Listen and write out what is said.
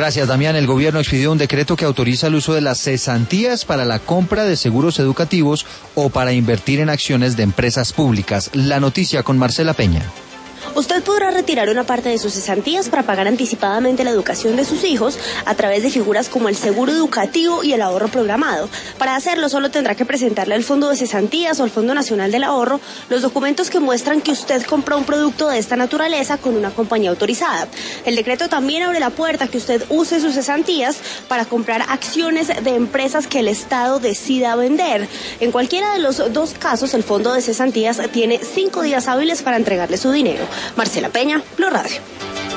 Gracias, Damián. El gobierno expidió un decreto que autoriza el uso de las cesantías para la compra de seguros educativos o para invertir en acciones de empresas públicas. La noticia con Marcela Peña. Usted podrá retirar una parte de sus cesantías para pagar anticipadamente la educación de sus hijos a través de figuras como el seguro educativo y el ahorro programado. Para hacerlo solo tendrá que presentarle al Fondo de Cesantías o al Fondo Nacional del Ahorro los documentos que muestran que usted compró un producto de esta naturaleza con una compañía autorizada. El decreto también abre la puerta a que usted use sus cesantías para comprar acciones de empresas que el Estado decida vender. En cualquiera de los dos casos, el Fondo de Cesantías tiene 5 días hábiles para entregarle su dinero. Marcela Peña, Blue Radio.